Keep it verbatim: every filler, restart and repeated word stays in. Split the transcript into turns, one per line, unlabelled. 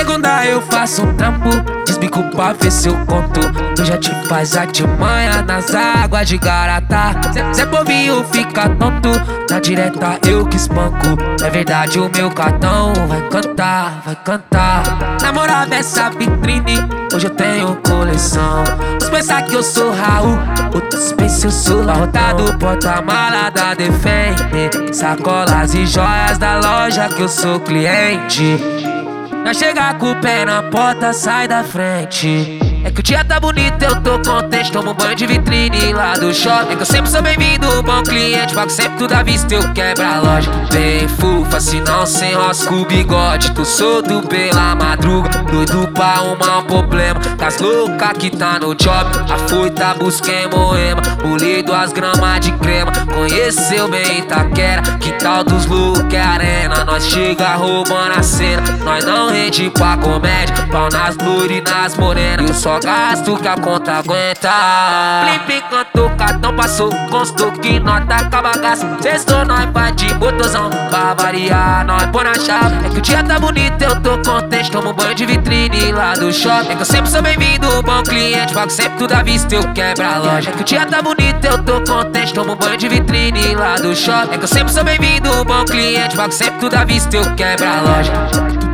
segunda eu faço um trampo, desbico pra ver se eu conto. Tu já te faz artimanha nas águas de Garatá. Zé Povinho fica tonto, na direta eu que espanco. É verdade, o meu cartão vai cantar, vai cantar. Namorada dessa vitrine, hoje eu tenho coleção. Uns pensar que eu sou Raul, outros pensam eu sou Lautado. Porta-mala da Defende, sacolas e joias da loja que eu sou cliente. Nós chega com o pé na porta, sai da frente. É que o dia tá bonito, eu tô contente. Tomo um banho de vitrine lá do shopping. É que eu sempre sou bem-vindo, bom cliente. Pago sempre tudo à vista, eu quebro a loja. Bem fufa, se não sem rosca o bigode. Tô solto pela madruga, doido pra arrumar um problema. Das loucas que tá no job, a foita busquei Moema. Pulei duas gramas de crema, conheceu bem Itaquera. Quintal dos loucos é arena, nós chega roubando a cena. Nós não rende pra comédia, pau nas loiras e nas morenas. Eu só gasto que a conta aguenta. Flip enquanto o cartão passou, constou que nós tá com a bagaça. Sextou, nós vai de botãozão, pra variar, nós põe na chave. É que o dia tá bonito, eu tô contente. Tomo um banho de vitrine lá do shopping. É que eu sempre sou bem-vindo, bom cliente. Pago sempre tudo à vista, eu quebro a loja. É que o dia tá bonito, eu tô contente. Tomo um banho de vitrine lá do shopping. É que eu sempre sou bem-vindo, bom cliente. Pago sempre tudo à vista, eu quebro a loja.